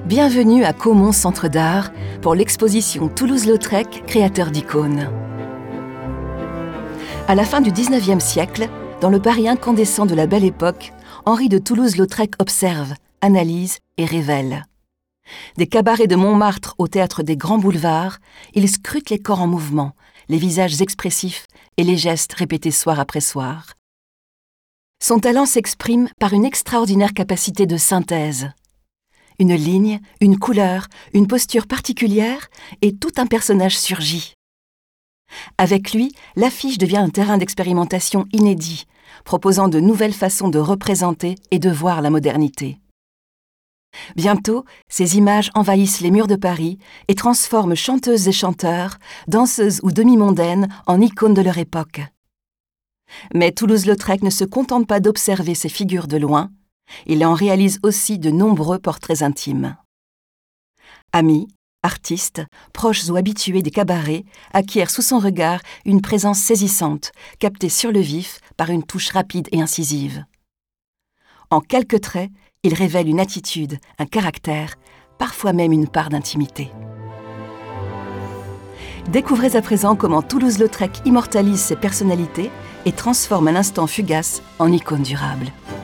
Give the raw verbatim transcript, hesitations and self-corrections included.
Bienvenue à Caumont Centre d'Art pour l'exposition Toulouse-Lautrec, créateur d'icônes. À la fin du dix-neuvième siècle, dans le Paris incandescent de la Belle Époque, Henri de Toulouse-Lautrec observe, analyse et révèle. Des cabarets de Montmartre au théâtre des grands boulevards, il scrute les corps en mouvement, les visages expressifs et les gestes répétés soir après soir. Son talent s'exprime par une extraordinaire capacité de synthèse. Une ligne, une couleur, une posture particulière et tout un personnage surgit. Avec lui, l'affiche devient un terrain d'expérimentation inédit, proposant de nouvelles façons de représenter et de voir la modernité. Bientôt, ces images envahissent les murs de Paris et transforment chanteuses et chanteurs, danseuses ou demi-mondaines en icônes de leur époque. Mais Toulouse-Lautrec ne se contente pas d'observer ces figures de loin, il en réalise aussi de nombreux portraits intimes. Amis, artistes, proches ou habitués des cabarets acquièrent sous son regard une présence saisissante, captée sur le vif par une touche rapide et incisive. En quelques traits, il révèle une attitude, un caractère, parfois même une part d'intimité. Découvrez à présent comment Toulouse-Lautrec immortalise ses personnalités et transforme un instant fugace en icône durable.